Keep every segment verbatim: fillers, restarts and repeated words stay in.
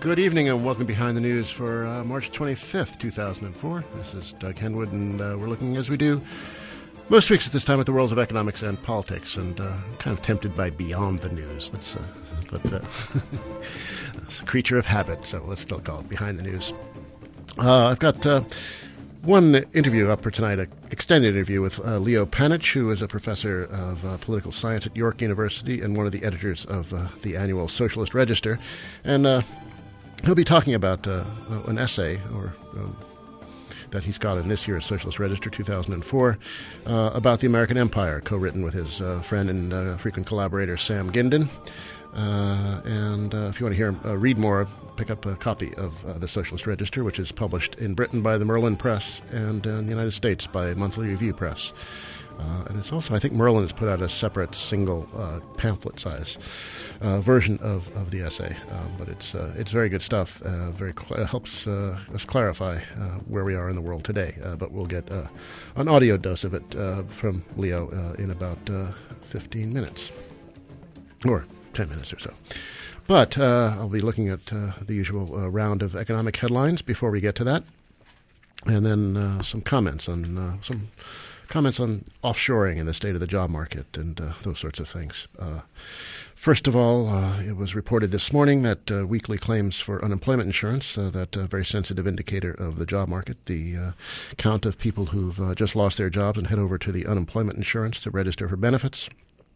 Good evening and welcome Behind the News for uh, March twenty-fifth, two thousand four. This is Doug Henwood, and uh, we're looking, as we do most weeks at this time, at the worlds of economics and politics, and uh, I'm kind of tempted by Beyond the News. Let's, uh, but uh, it's a creature of habit, so let's still call it Behind the News. Uh, I've got uh, one interview up for tonight, an extended interview with uh, Leo Panitch, who is a professor of uh, political science at York University and one of the editors of uh, the annual Socialist Register. And uh, he'll be talking about uh, an essay or um, that he's got in this year's Socialist Register two thousand four uh, about the American Empire, co-written with his uh, friend and uh, frequent collaborator Sam Gindin. Uh, and uh, if you want to hear him uh, read more, pick up a copy of uh, the Socialist Register, which is published in Britain by the Merlin Press and uh, in the United States by Monthly Review Press. Uh, and it's also, I think Merlin has put out a separate single uh, pamphlet size uh, version of, of the essay. Um, but it's uh, it's very good stuff. Uh, very cl- helps uh, us clarify uh, where we are in the world today. Uh, but we'll get uh, an audio dose of it uh, from Leo uh, in about uh, fifteen minutes. Or ten minutes or so. But uh, I'll be looking at uh, the usual uh, round of economic headlines before we get to that. And then uh, some comments on uh, some... Comments on offshoring and the state of the job market and uh, those sorts of things. Uh, first of all, uh, it was reported this morning that uh, weekly claims for unemployment insurance, uh, that uh, very sensitive indicator of the job market, the uh, count of people who've uh, just lost their jobs and head over to the unemployment insurance to register for benefits,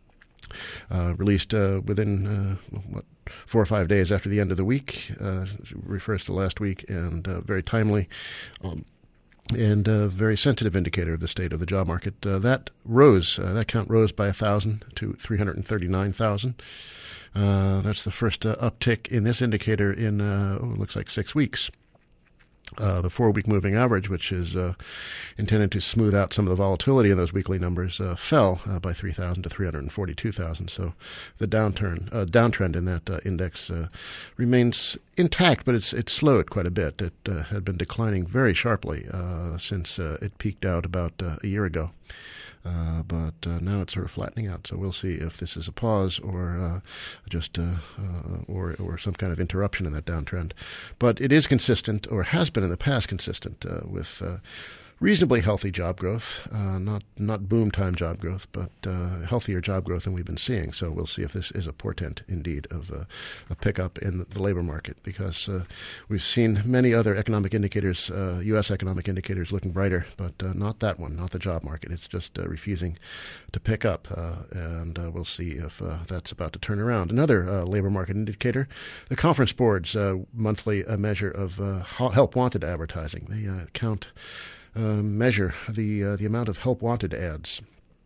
uh, released uh, within uh, what four or five days after the end of the week, uh, refers to last week, and uh, very timely. Um, and a very sensitive indicator of the state of the job market. Uh, that rose, uh, that count rose by one thousand to three hundred thirty-nine thousand. Uh, that's the first uh, uptick in this indicator in, uh, oh, it looks like six weeks. Uh, the four-week moving average, which is uh, intended to smooth out some of the volatility in those weekly numbers, uh, fell uh, by three thousand to three hundred forty-two thousand. So the downturn, uh, downtrend in that uh, index uh, remains intact, but it's it's slowed quite a bit. It uh, had been declining very sharply uh, since uh, it peaked out about uh, a year ago. Uh, but uh, now it's sort of flattening out. So we'll see if this is a pause or uh, just uh, uh, or or some kind of interruption in that downtrend. But it is consistent, or has been in the past consistent, uh, with uh, reasonably healthy job growth, uh, not not boom time job growth, but uh, healthier job growth than we've been seeing. So we'll see if this is a portent indeed of uh, a pickup in the labor market, because uh, we've seen many other economic indicators, uh, U S economic indicators, looking brighter, but uh, not that one, not the job market. It's just uh, refusing to pick up, uh, and uh, we'll see if uh, that's about to turn around. Another uh, labor market indicator, the Conference Board's uh, monthly uh, measure of uh, help wanted advertising. They uh, count Uh, measure the uh, the amount of help wanted ads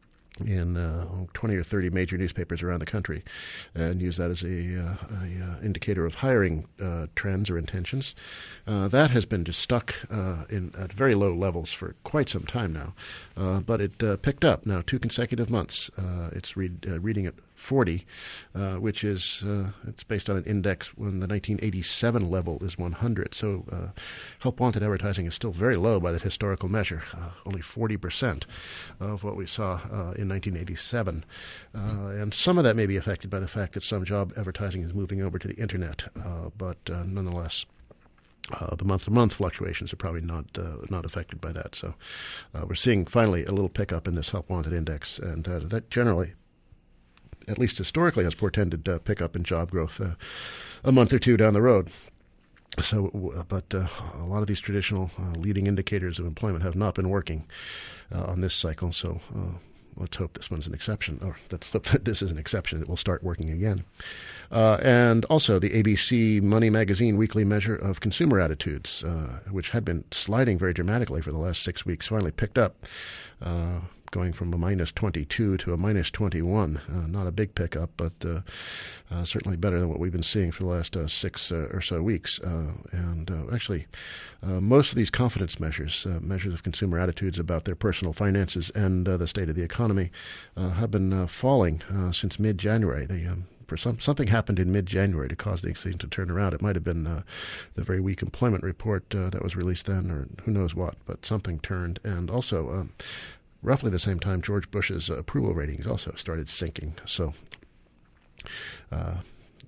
in uh, twenty or thirty major newspapers around the country, and use that as a, uh, a uh, indicator of hiring uh, trends or intentions. Uh, that has been just stuck uh, in at very low levels for quite some time now, uh, but it uh, picked up now two consecutive months. Uh, it's read, uh, reading at forty, uh, which is uh, it's based on an index when the nineteen eighty-seven level is one hundred. So uh, help wanted advertising is still very low by that historical measure, uh, only forty percent of what we saw uh, in nineteen eighty-seven. Uh, and some of that may be affected by the fact that some job advertising is moving over to the internet, uh, but uh, nonetheless, Uh, the month-to-month fluctuations are probably not uh, not affected by that. So uh, we're seeing finally a little pickup in this help wanted index, and uh, that generally, at least historically, has portended uh, pickup in job growth uh, a month or two down the road. So, uh, but uh, a lot of these traditional uh, leading indicators of employment have not been working uh, on this cycle. So uh, let's hope this one's an exception, or let's hope that this is an exception. It will start working again. Uh, and also the A B C Money Magazine weekly measure of consumer attitudes, uh, which had been sliding very dramatically for the last six weeks, finally picked up, uh, going from a minus twenty-two to a minus twenty-one. Uh, not a big pickup, but uh, uh, certainly better than what we've been seeing for the last uh, six uh, or so weeks. Uh, and uh, actually, uh, most of these confidence measures, uh, measures of consumer attitudes about their personal finances and uh, the state of the economy, uh, have been uh, falling uh, since mid-January. They um, For some, something happened in mid-January to cause these things to turn around. It might have been uh, the very weak employment report uh, that was released then, or who knows what, but something turned. And also, um, roughly the same time, George Bush's uh, approval ratings also started sinking. So uh,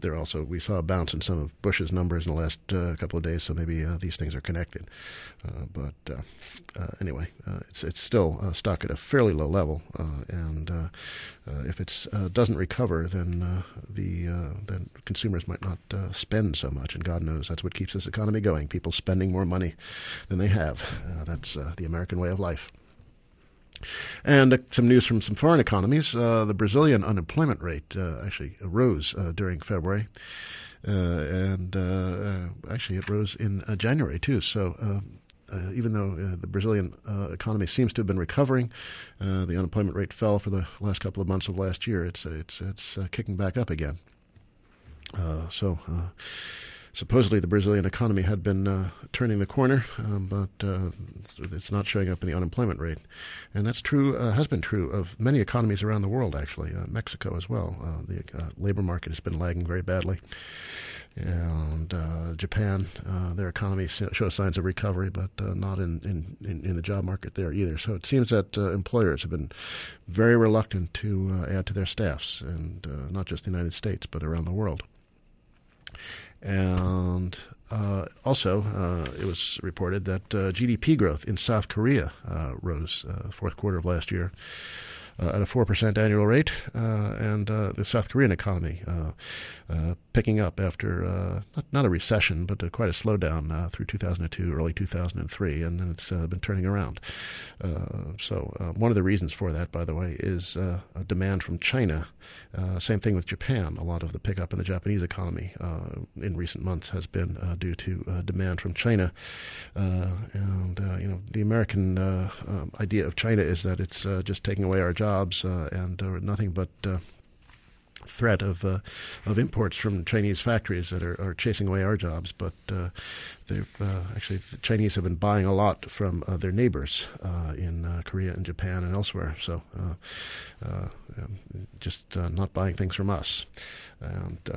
there also we saw a bounce in some of Bush's numbers in the last uh, couple of days, so maybe uh, these things are connected. Uh, but uh, uh, anyway, uh, it's it's still uh, stuck at a fairly low level, uh, and uh, uh, if it uh, doesn't recover, then uh, the uh, then consumers might not uh, spend so much, and God knows that's what keeps this economy going. People spending more money than they have. Uh, that's uh, the American way of life. And uh, some news from some foreign economies. Uh, the Brazilian unemployment rate uh, actually rose uh, during February. Uh, and uh, uh, actually it rose in uh, January, too. So uh, uh, even though uh, the Brazilian uh, economy seems to have been recovering, uh, the unemployment rate fell for the last couple of months of last year. It's, it's, it's uh, kicking back up again. Uh, so... Uh, Supposedly, the Brazilian economy had been uh, turning the corner, um, but uh, it's not showing up in the unemployment rate. And that's true, uh, has been true of many economies around the world, actually, uh, Mexico as well. Uh, the uh, labor market has been lagging very badly. And uh, Japan, uh, their economy shows signs of recovery, but uh, not in, in, in, in the job market there either. So it seems that uh, employers have been very reluctant to uh, add to their staffs, and uh, not just the United States, but around the world. And uh, also, uh, it was reported that uh, G D P growth in South Korea uh, rose uh, fourth quarter of last year uh, at a four percent annual rate, uh, and uh, the South Korean economy uh, uh, picking up after uh, not, not a recession, but uh, quite a slowdown uh, through two thousand two, early two thousand three, and then it's uh, been turning around. Uh, so uh, one of the reasons for that, by the way, is uh, a demand from China. Uh, same thing with Japan. A lot of the pickup in the Japanese economy uh, in recent months has been uh, due to uh, demand from China. Uh, and, uh, you know, the American uh, um, idea of China is that it's uh, just taking away our jobs uh, and uh, nothing but uh, threat of uh, of imports from Chinese factories that are, are chasing away our jobs. But uh, they've uh, actually the Chinese have been buying a lot from uh, their neighbors uh, in uh, Korea and Japan and elsewhere. So uh, uh, just uh, not buying things from us. And uh,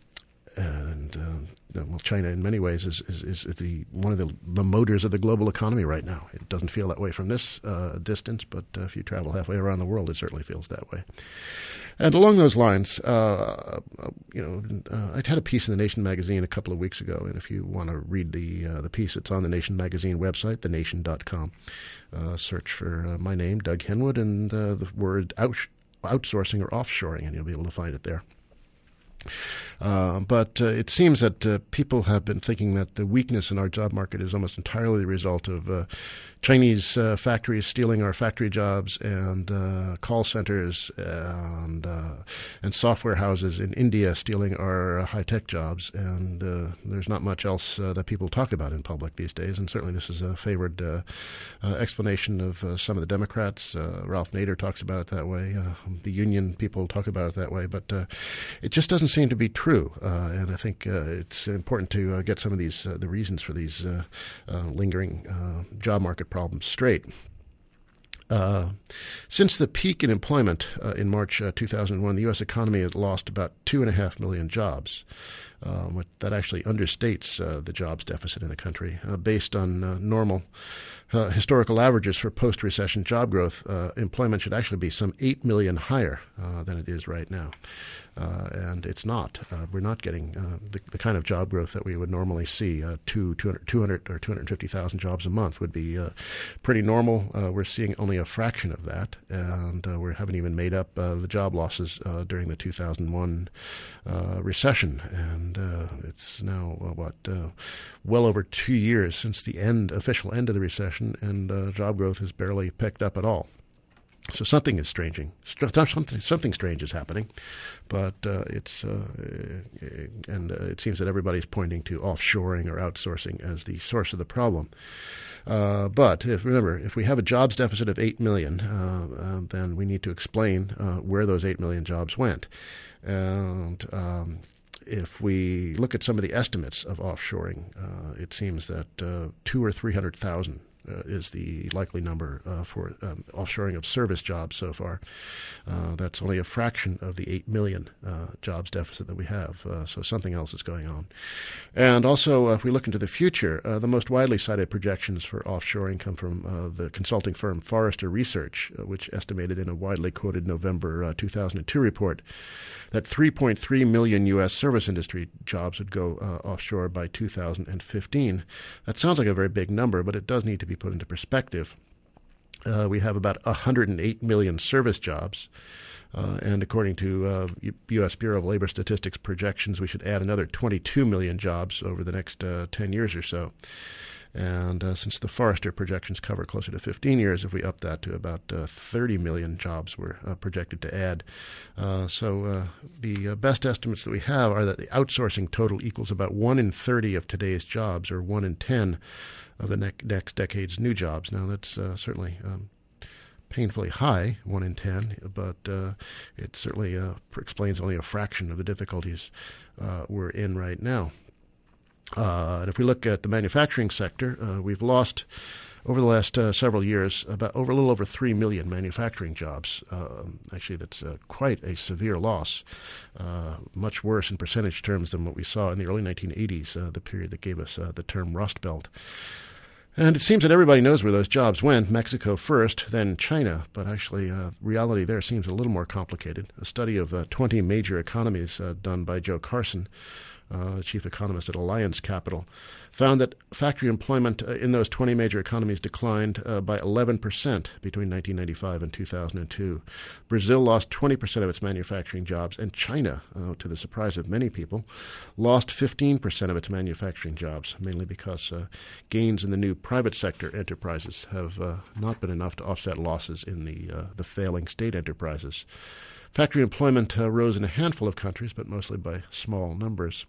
and uh, well, China in many ways is is, is the one of the, the motors of the global economy right now. It doesn't feel that way from this uh, distance, but uh, if you travel halfway around the world, it certainly feels that way. And along those lines, uh, you know, uh, I had a piece in the Nation magazine a couple of weeks ago, and if you want to read the uh, the piece, it's on the Nation magazine website, the nation dot com. Uh, search for uh, my name, Doug Henwood, and uh, the word out- outsourcing or offshoring, and you'll be able to find it there. Uh, but uh, it seems that uh, people have been thinking that the weakness in our job market is almost entirely the result of uh, Chinese uh, factories stealing our factory jobs, and uh, call centers and uh, and software houses in India stealing our uh, high-tech jobs. And uh, there's not much else uh, that people talk about in public these days, and certainly this is a favored uh, uh, explanation of uh, some of the Democrats. Uh, Ralph Nader talks about it that way. Uh, the union people talk about it that way, but uh, it just doesn't seem to be true. Uh, and I think uh, it's important to uh, get some of these uh, the reasons for these uh, uh, lingering uh, job market problems straight. Uh, since the peak in employment uh, in March uh, two thousand one, the U S economy has lost about two and a half million jobs. Um, that actually understates uh, the jobs deficit in the country. Uh, based on uh, normal uh, historical averages for post-recession job growth, uh, employment should actually be some eight million higher uh, than it is right now. Uh, and it's not. Uh, we're not getting uh, the, the kind of job growth that we would normally see. Uh, two, two hundred, two hundred or two hundred fifty thousand jobs a month would be uh, pretty normal. Uh, we're seeing only a fraction of that, and uh, we haven't even made up uh, the job losses uh, during the two thousand one uh, recession. And uh, it's now, uh, what, uh, well over two years since the end, official end of the recession, and uh, job growth has barely picked up at all. So something is stranging. Something, something strange is happening, but uh, it's uh, and uh, it seems that everybody's pointing to offshoring or outsourcing as the source of the problem. Uh, but if, remember, if we have a jobs deficit of eight million, uh, uh, then we need to explain uh, where those eight million jobs went. And um, if we look at some of the estimates of offshoring, uh, it seems that uh, two or three hundred thousand uh, is the likely number uh, for um, offshoring of service jobs so far. Uh, that's only a fraction of the eight million uh, jobs deficit that we have, uh, so something else is going on. And also, uh, if we look into the future, uh, the most widely cited projections for offshoring come from uh, the consulting firm Forrester Research, uh, which estimated in a widely quoted November uh, two thousand two report that three point three million U S service industry jobs would go uh, offshore by two thousand fifteen. That sounds like a very big number, but it does need to be put into perspective. Uh, we have about one hundred eight million service jobs. Uh, and according to uh, U S Bureau of Labor Statistics projections, we should add another twenty-two million jobs over the next uh, ten years or so. And uh, since the Forrester projections cover closer to fifteen years, if we up that to about uh, thirty million jobs we're uh, projected to add. Uh, so uh, the uh, best estimates that we have are that the outsourcing total equals about one in thirty of today's jobs, or one in ten of the ne- next decade's new jobs. Now, that's uh, certainly um, painfully high, one in ten, but uh, it certainly uh, explains only a fraction of the difficulties uh, we're in right now. Uh, and if we look at the manufacturing sector, uh, we've lost over the last uh, several years about over a little over three million manufacturing jobs. Uh, actually, that's uh, quite a severe loss, uh, much worse in percentage terms than what we saw in the early nineteen eighties, uh, the period that gave us uh, the term Rust Belt. And it seems that everybody knows where those jobs went, Mexico first, then China. But actually, uh, reality there seems a little more complicated. A study of uh, twenty major economies uh, done by Joe Carson, uh, chief economist at Alliance Capital, found that factory employment uh, in those twenty major economies declined uh, by eleven percent between nineteen ninety-five and two thousand two. Brazil lost twenty percent of its manufacturing jobs, and China, uh, to the surprise of many people, lost fifteen percent of its manufacturing jobs, mainly because uh, gains in the new private sector enterprises have uh, not been enough to offset losses in the, uh, the failing state enterprises. Factory employment uh, rose in a handful of countries, but mostly by small numbers.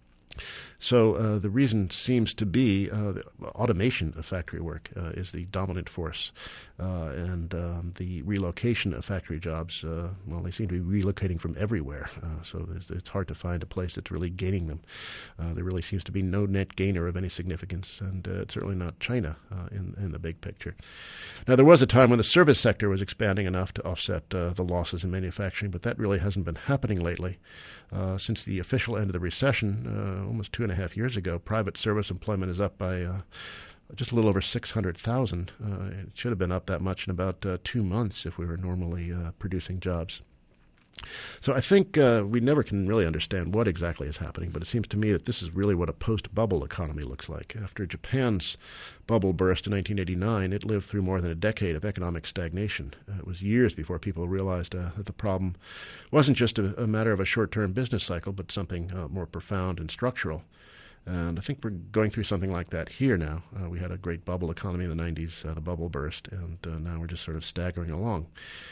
So uh, the reason seems to be uh, the automation of factory work uh, is the dominant force, uh, and um, the relocation of factory jobs, uh, well, they seem to be relocating from everywhere, uh, so it's, it's hard to find a place that's really gaining them. Uh, there really seems to be no net gainer of any significance, and uh, it's certainly not China uh, in, in the big picture. Now, there was a time when the service sector was expanding enough to offset uh, the losses in manufacturing, but that really hasn't been happening lately. Uh, since the official end of the recession, uh, almost two and a half years ago, private service employment is up by uh, just a little over six hundred thousand. Uh, it should have been up that much in about uh, two months if we were normally uh, producing jobs. So I think uh, we never can really understand what exactly is happening, but it seems to me that this is really what a post-bubble economy looks like. After Japan's bubble burst in nineteen eighty-nine, it lived through more than a decade of economic stagnation. Uh, it was years before people realized uh, that the problem wasn't just a, a matter of a short-term business cycle, but something uh, more profound and structural. And I think we're going through something like that here now. Uh, we had a great bubble economy in the nineties, uh, the bubble burst, and uh, now we're just sort of staggering along.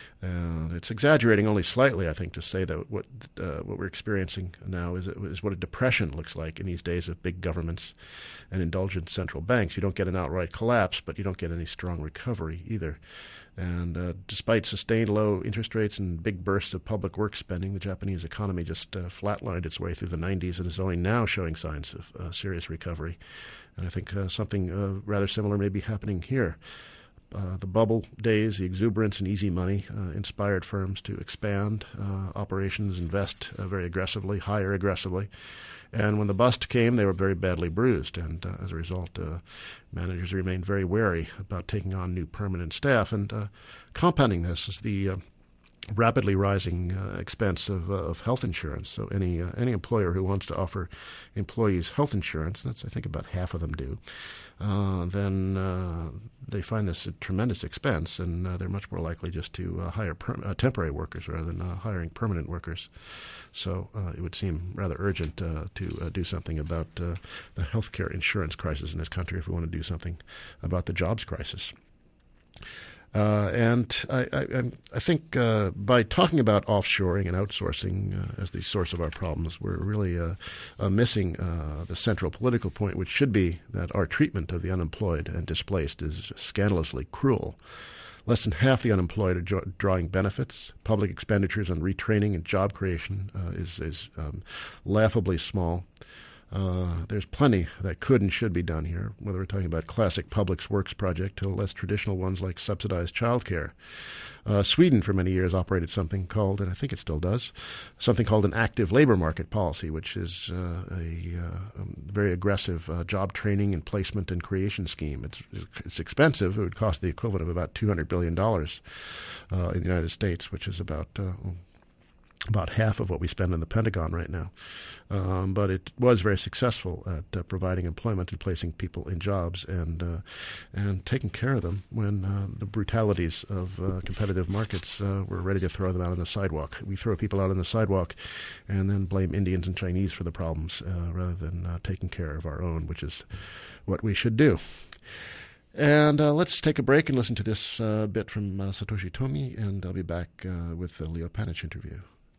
And it's exaggerating only slightly, I think, to say that what uh, what we're experiencing now is, is what a depression looks like in these days of big governments and indulgent central banks. You don't get an outright collapse, but you don't get any strong recovery either. And uh, despite sustained low interest rates and big bursts of public work spending, the Japanese economy just uh, flatlined its way through the nineties and is only now showing signs of uh, serious recovery. And I think uh, something uh, rather similar may be happening here. Uh, the bubble days, the exuberance and easy money uh, inspired firms to expand uh, operations, invest uh, very aggressively, hire aggressively. And when the bust came, they were very badly bruised. And uh, as a result, uh, managers remained very wary about taking on new permanent staff. And uh, compounding this is the uh, rapidly rising uh, expense of, uh, of health insurance. So any uh, any employer who wants to offer employees health insurance, that's I think about half of them do, uh, then uh, they find this a tremendous expense, and uh, they're much more likely just to uh, hire per- uh, temporary workers rather than uh, hiring permanent workers. So uh, it would seem rather urgent uh, to uh, do something about uh, the healthcare insurance crisis in this country if we want to do something about the jobs crisis. Uh, and I, I, I think uh, by talking about offshoring and outsourcing uh, as the source of our problems, we're really uh, uh, missing uh, the central political point, which should be that our treatment of the unemployed and displaced is scandalously cruel. Less than half the unemployed are jo- drawing benefits. Public expenditures on retraining and job creation uh, is, is um, laughably small. Uh, there's plenty that could and should be done here, whether we're talking about classic public works project to less traditional ones like subsidized childcare. Uh, Sweden, for many years, operated something called, and I think it still does, something called an active labor market policy, which is uh, a, uh, a very aggressive uh, job training and placement and creation scheme. It's, it's expensive. It would cost the equivalent of about two hundred billion dollars uh, in the United States, which is about uh, about half of what we spend in the Pentagon right now. Um, but it was very successful at uh, providing employment and placing people in jobs and uh, and taking care of them when uh, the brutalities of uh, competitive markets uh, were ready to throw them out on the sidewalk. We throw people out on the sidewalk and then blame Indians and Chinese for the problems uh, rather than uh, taking care of our own, which is what we should do. And uh, let's take a break and listen to this uh, bit from uh, Satoshi Tomi, and I'll be back uh, with the Leo Panitch interview.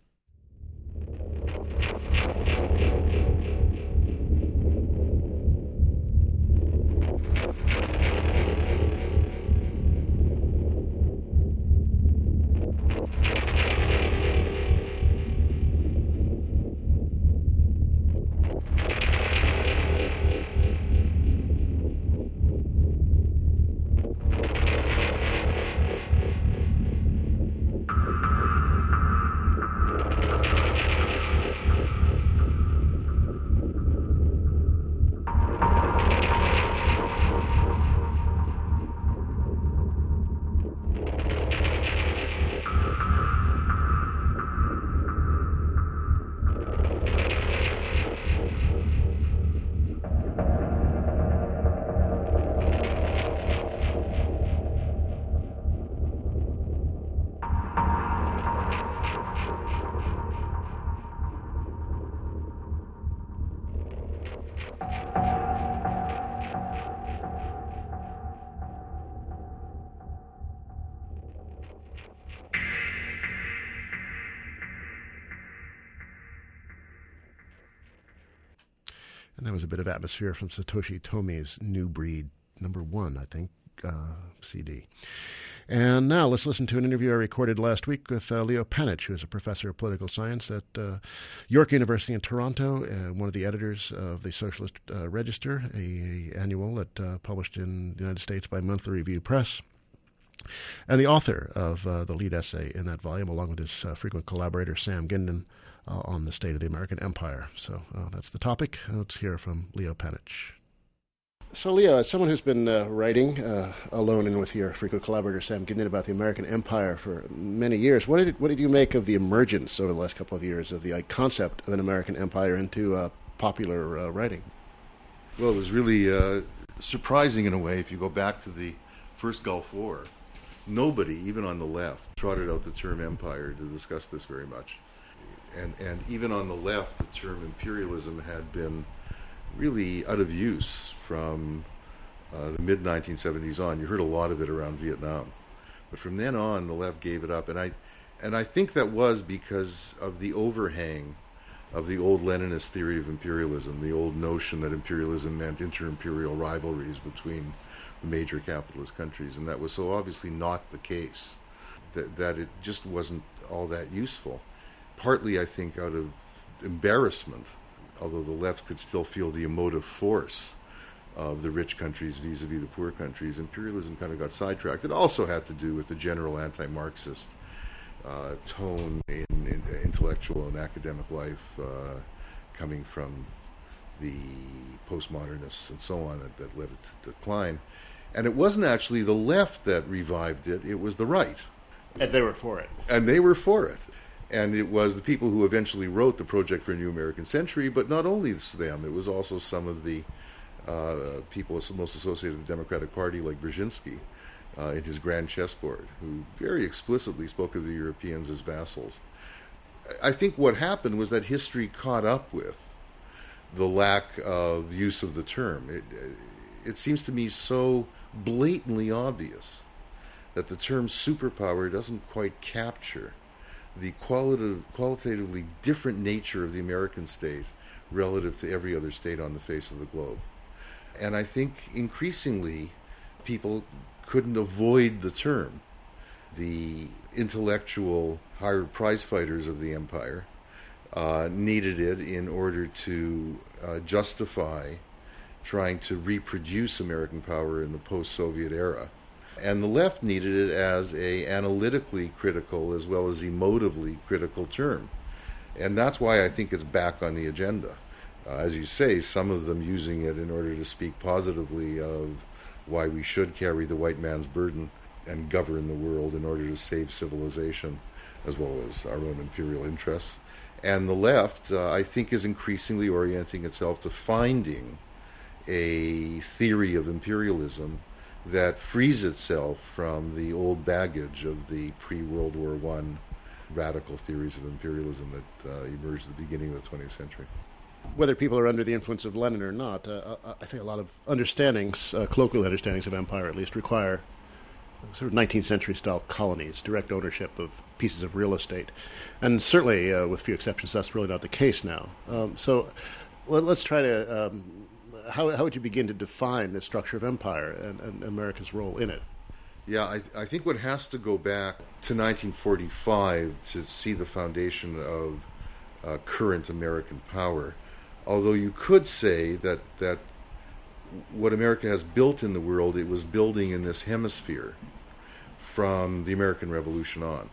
And that was a bit of atmosphere from Satoshi Tomi's New Breed, number one, I think, uh, C D. And now let's listen to an interview I recorded last week with uh, Leo Panitch, who is a professor of political science at uh, York University in Toronto, and one of the editors of the Socialist uh, Register, a, a annual that uh, published in the United States by Monthly Review Press, and the author of uh, the lead essay in that volume, along with his uh, frequent collaborator, Sam Gindin, uh, on the state of the American empire. So uh, that's the topic. Let's hear from Leo Panitch. So, Leo, as someone who's been uh, writing uh, alone and with your frequent collaborator, Sam Gindin, about the American empire for many years, what did what did you make of the emergence over the last couple of years of the uh, concept of an American empire into uh, popular uh, writing? Well, it was really uh, surprising in a way. If you go back to the first Gulf War, nobody, even on the left, trotted out the term empire to discuss this very much. And and even on the left, the term imperialism had been really out of use from uh, the mid nineteen seventies on. You heard a lot of it around Vietnam. But from then on, the left gave it up. And I, and I think that was because of the overhang of the old Leninist theory of imperialism, the old notion that imperialism meant inter-imperial rivalries between the major capitalist countries. And that was so obviously not the case, that, that it just wasn't all that useful. Partly, I think, out of embarrassment, although the left could still feel the emotive force of the rich countries vis-a-vis the poor countries, imperialism kind of got sidetracked. It also had to do with the general anti-Marxist uh, tone in, in intellectual and academic life uh, coming from the postmodernists and so on that, that led it to decline. And it wasn't actually the left that revived it, it was the right. And they were for it. And they were for it. And it was the people who eventually wrote the Project for a New American Century, but not only them, it was also some of the uh, people most associated with the Democratic Party, like Brzezinski, uh, in his Grand Chessboard, who very explicitly spoke of the Europeans as vassals. I think what happened was that history caught up with the lack of use of the term. It, it seems to me so blatantly obvious that the term superpower doesn't quite capture the qualitative, qualitatively different nature of the American state relative to every other state on the face of the globe. And I think increasingly people couldn't avoid the term. The intellectual higher prize fighters of the empire uh, needed it in order to uh, justify trying to reproduce American power in the post-Soviet era. And the left needed it as a analytically critical as well as emotively critical term. And that's why I think it's back on the agenda. Uh, as you say, some of them using it in order to speak positively of why we should carry the white man's burden and govern the world in order to save civilization, as well as our own imperial interests. And the left, uh, I think, is increasingly orienting itself to finding a theory of imperialism that frees itself from the old baggage of the pre-World War One radical theories of imperialism that uh, emerged at the beginning of the twentieth century. Whether people are under the influence of Lenin or not, uh, I think a lot of understandings, uh, colloquial understandings of empire at least, require sort of nineteenth century style colonies, direct ownership of pieces of real estate. And certainly, uh, with few exceptions, that's really not the case now. Um, so well, let's try to, um, how, how would you begin to define the structure of empire and, and America's role in it? Yeah, I, I think one has to go back to nineteen forty-five to see the foundation of uh, current American power. Although you could say that, that what America has built in the world, it was building in this hemisphere from the American Revolution on.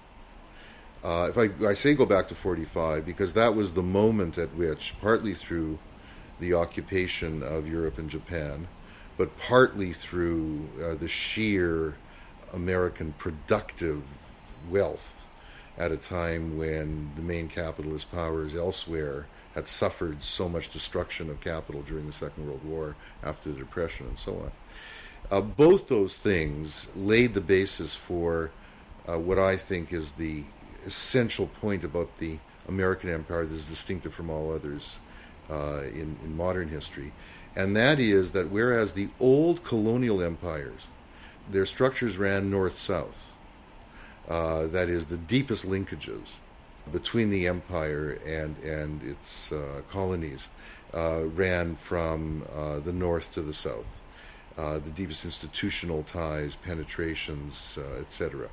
Uh, if I, I say go back to forty-five, because that was the moment at which, partly through the occupation of Europe and Japan, but partly through uh, the sheer American productive wealth at a time when the main capitalist powers elsewhere had suffered so much destruction of capital during the Second World War, after the Depression, and so on. Uh, both those things laid the basis for uh, what I think is the essential point about the American empire that is distinctive from all others uh, in, in modern history. And that is that whereas the old colonial empires, their structures ran north-south, uh, that is, the deepest linkages between the empire and, and its uh, colonies uh, ran from uh, the north to the south. Uh, the deepest institutional ties, penetrations, uh, et cetera.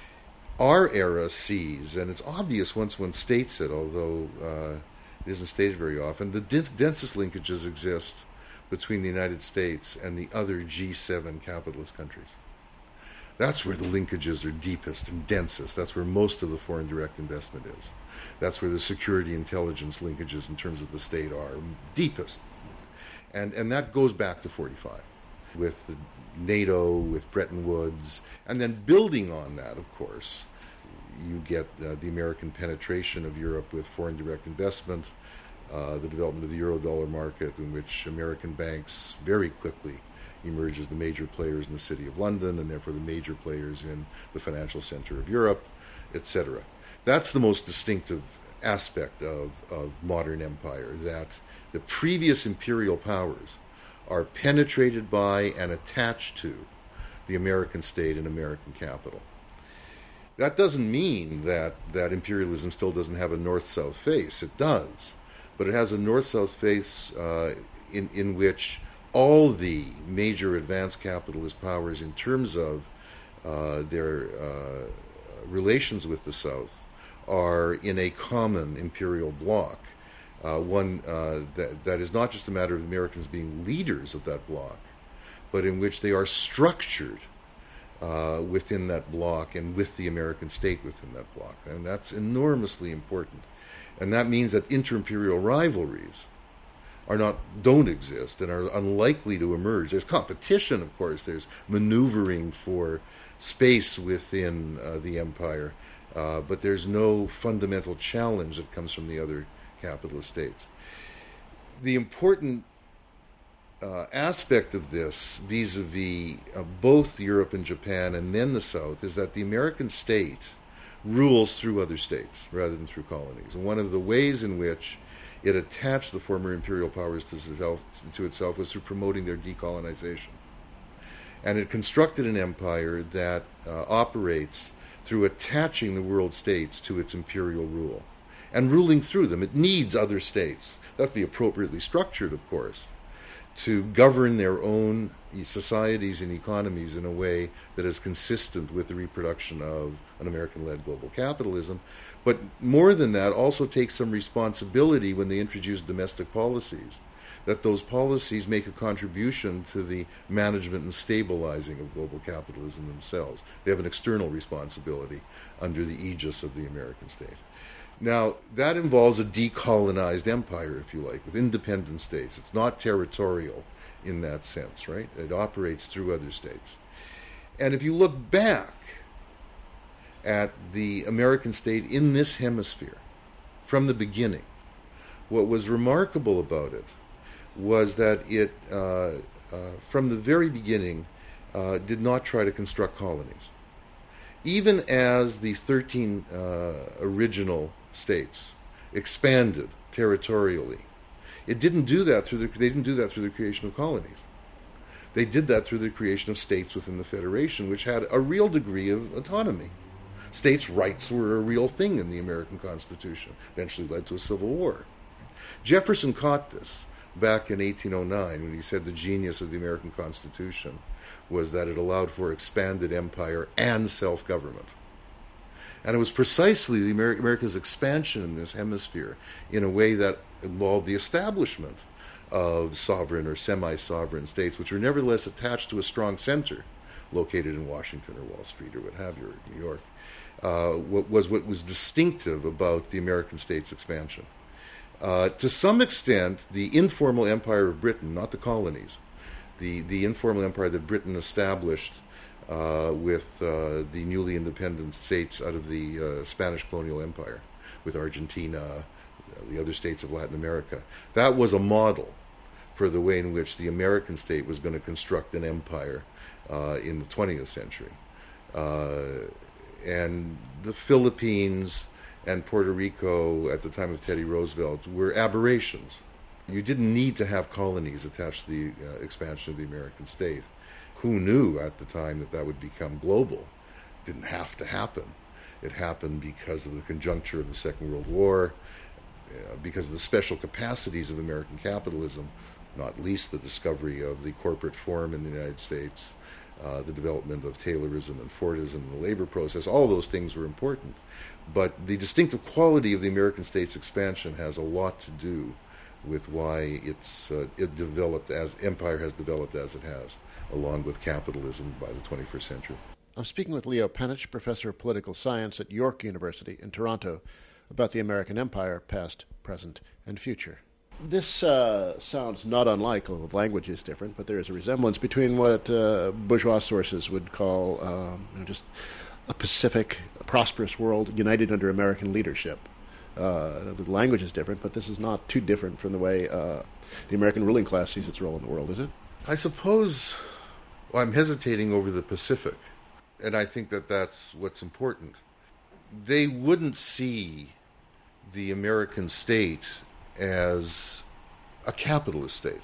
Our era sees, and it's obvious once one states it, although uh, it isn't stated very often, the d- densest linkages exist between the United States and the other G seven capitalist countries. That's where the linkages are deepest and densest. That's where most of the foreign direct investment is. That's where the security intelligence linkages in terms of the state are deepest. And and that goes back to forty-five, with the NATO, with Bretton Woods, and then building on that, of course, you get uh, the American penetration of Europe with foreign direct investment, uh, the development of the euro-dollar market, in which American banks very quickly emerge as the major players in the City of London, and therefore the major players in the financial center of Europe, et cetera. That's the most distinctive aspect of, of modern empire, that the previous imperial powers are penetrated by and attached to the American state and American capital. That doesn't mean that, that imperialism still doesn't have a north-south face. It does. But it has a north-south face uh, in, in which all the major advanced capitalist powers, in terms of uh, their uh, relations with the South, are in a common imperial bloc. Uh, one uh, that, that is not just a matter of Americans being leaders of that bloc, but in which they are structured uh, within that bloc and with the American state within that bloc. And that's enormously important. And that means that inter-imperial rivalries are not, don't exist and are unlikely to emerge. There's competition, of course. There's maneuvering for space within uh, the empire, uh, but there's no fundamental challenge that comes from the other capitalist states. The important uh, aspect of this vis-a-vis uh, both Europe and Japan and then the South is that the American state rules through other states rather than through colonies. And one of the ways in which it attached the former imperial powers to itself, to itself was through promoting their decolonization. And it constructed an empire that uh, operates through attaching the world states to its imperial rule and ruling through them. It needs other states. That has to be appropriately structured, of course. to govern their own societies and economies in a way that is consistent with the reproduction of an American-led global capitalism. But more than that, also take some responsibility when they introduce domestic policies, that those policies make a contribution to the management and stabilizing of global capitalism themselves. They have an external responsibility under the aegis of the American state. Now, that involves a decolonized empire, if you like, with independent states. It's not territorial in that sense, right? It operates through other states. And if you look back at the American state in this hemisphere from the beginning, what was remarkable about it was that it, uh, uh, from the very beginning, uh, did not try to construct colonies. Even as the thirteen uh, original states expanded territorially, it didn't do that through the, they didn't do that through the creation of colonies. They did that through the creation of states within the Federation, which had a real degree of autonomy. States' rights were a real thing in the American Constitution, eventually led to a civil war. Jefferson caught this back in eighteen oh nine when he said the genius of the American Constitution was that it allowed for expanded empire and self-government. And it was precisely the Amer- America's expansion in this hemisphere in a way that involved the establishment of sovereign or semi-sovereign states, which were nevertheless attached to a strong center located in Washington or Wall Street or what have you, or New York, uh, what was what was distinctive about the American states' expansion. Uh, to some extent, the informal empire of Britain, not the colonies, the, the informal empire that Britain established uh, with uh, the newly independent states out of the uh, Spanish colonial empire, with Argentina, uh, the other states of Latin America, that was a model for the way in which the American state was going to construct an empire uh, in the twentieth century. Uh, and the Philippines and Puerto Rico at the time of Teddy Roosevelt were aberrations. You didn't need to have colonies attached to the uh, expansion of the American state. Who knew at the time that that would become global? Didn't have to happen. It happened because of the conjuncture of the Second World War, uh, because of the special capacities of American capitalism, not least the discovery of the corporate form in the United States, uh, the development of Taylorism and Fordism and the labor process. All those things were important. But the distinctive quality of the American state's expansion has a lot to do with why it's uh, it developed as empire has developed as it has, along with capitalism by the twenty-first century. I'm speaking with Leo Panitch, professor of political science at York University in Toronto, about the American empire, past, present, and future. This uh, sounds not unlike, although the language is different, but there is a resemblance between what uh, bourgeois sources would call um, you know, just a pacific, a prosperous world united under American leadership. Uh, the language is different, but this is not too different from the way uh, the American ruling class sees its role in the world, is it? I suppose well, I'm hesitating over the Pacific, and I think that that's what's important. They wouldn't see the American state as a capitalist state,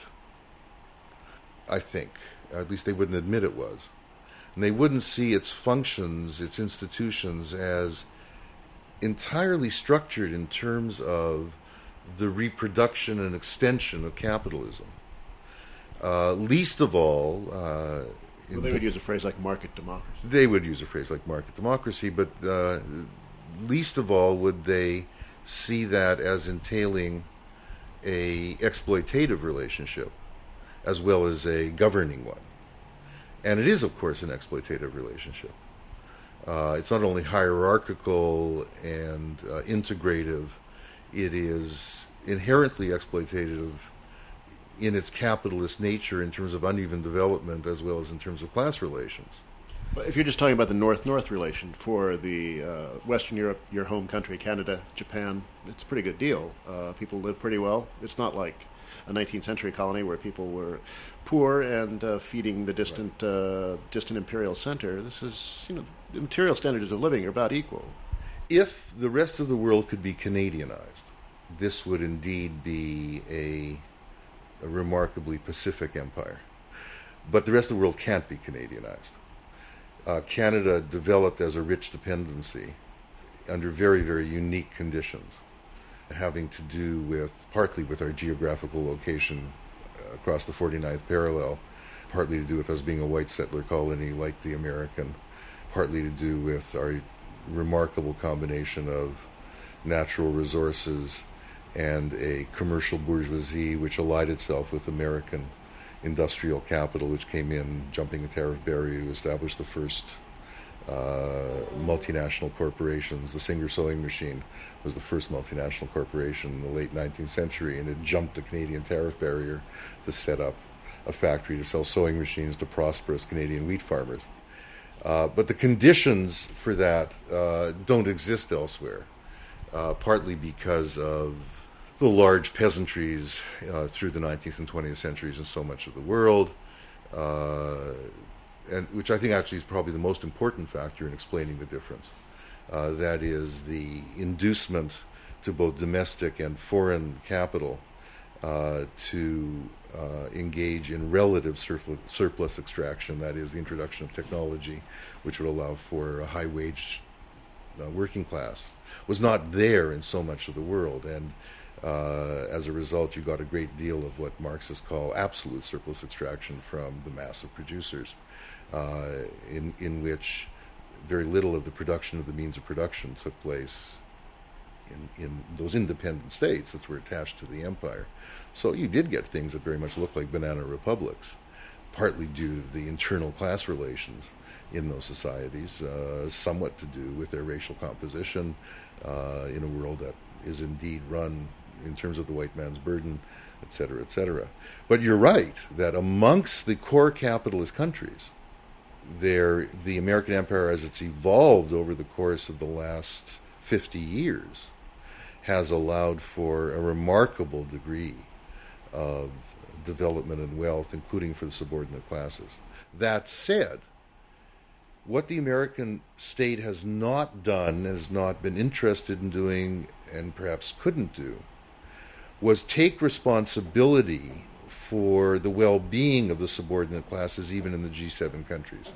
I think. At least they wouldn't admit it was. And they wouldn't see its functions, its institutions, as entirely structured in terms of the reproduction and extension of capitalism. Uh, least of all... Uh, well, they would use a phrase like market democracy. They would use a phrase like market democracy, but uh, least of all would they see that as entailing a exploitative relationship as well as a governing one. And it is, of course, an exploitative relationship. Uh, it's not only hierarchical and uh, integrative, it is inherently exploitative in its capitalist nature in terms of uneven development as well as in terms of class relations. But if you're just talking about the North-North relation for the uh, Western Europe, your home country, Canada, Japan, it's a pretty good deal. Uh, people live pretty well. It's not like a nineteenth century colony where people were poor and uh, feeding the distant, right. uh, distant imperial center. This is, you know, the material standards of living are about equal. If the rest of the world could be Canadianized, this would indeed be a, a remarkably Pacific empire. But the rest of the world can't be Canadianized. Uh, Canada developed as a rich dependency under very, very unique conditions, having to do with, partly with our geographical location across the forty-ninth parallel, partly to do with us being a white settler colony like the American, partly to do with our remarkable combination of natural resources and a commercial bourgeoisie which allied itself with American industrial capital, which came in jumping the tariff barrier to establish the first uh, multinational corporations. The Singer sewing machine was the first multinational corporation in the late nineteenth century, and it jumped the Canadian tariff barrier to set up a factory to sell sewing machines to prosperous Canadian wheat farmers. Uh, but the conditions for that uh, don't exist elsewhere, uh, partly because of the large peasantries uh, through the nineteenth and twentieth centuries in so much of the world, uh, and which I think actually is probably the most important factor in explaining the difference. Uh, that is the inducement to both domestic and foreign capital uh, to uh, engage in relative surplus, surplus extraction, that is the introduction of technology which would allow for a high-wage uh, working class, was not there in so much of the world. And Uh, as a result, you got a great deal of what Marxists call absolute surplus extraction from the mass of producers, uh, in, in which very little of the production of the means of production took place in, in those independent states that were attached to the empire. So you did get things that very much looked like banana republics, partly due to the internal class relations in those societies, uh, somewhat to do with their racial composition uh, in a world that is indeed run in terms of the white man's burden, et cetera, et cetera. But you're right that amongst the core capitalist countries, there, the American empire, as it's evolved over the course of the last fifty years, has allowed for a remarkable degree of development and wealth, including for the subordinate classes. That said, what the American state has not done, has not been interested in doing, and perhaps couldn't do, was take responsibility for the well-being of the subordinate classes, even in the G seven countries.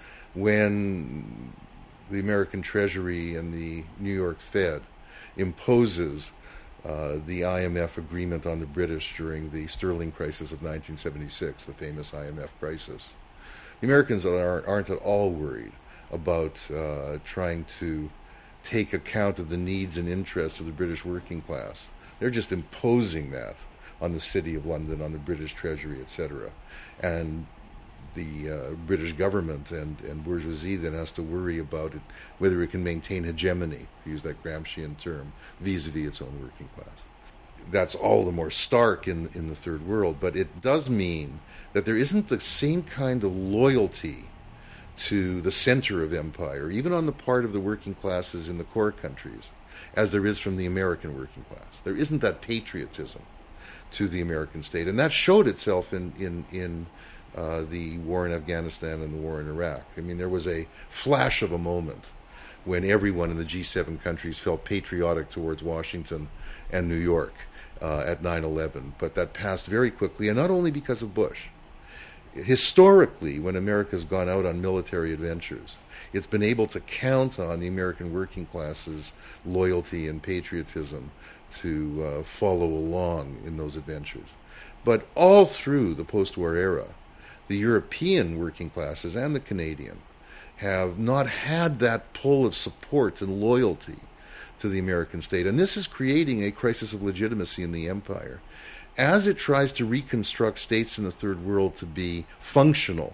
When the American Treasury and the New York Fed imposes uh, the I M F agreement on the British during the sterling crisis of nineteen seventy-six, the famous I M F crisis, the Americans are, aren't at all worried about uh, trying to take account of the needs and interests of the British working class. They're just imposing that on the City of London, on the British Treasury, et cetera. And the uh, British government and, and bourgeoisie then has to worry about it, whether it can maintain hegemony, to use that Gramscian term, vis-a-vis its own working class. That's all the more stark in, in the Third World, but it does mean that there isn't the same kind of loyalty to the center of empire, even on the part of the working classes in the core countries, as there is from the American working class. There isn't that patriotism to the American state, and that showed itself in in, in uh, the war in Afghanistan and the war in Iraq. I mean, there was a flash of a moment when everyone in the G seven countries felt patriotic towards Washington and New York uh, at nine eleven, but that passed very quickly, and not only because of Bush. Historically, when America's gone out on military adventures, it's been able to count on the American working class's loyalty and patriotism to uh, follow along in those adventures. But all through the post-war era, the European working classes and the Canadian have not had that pull of support and loyalty to the American state. And this is creating a crisis of legitimacy in the empire as it tries to reconstruct states in the Third World to be functional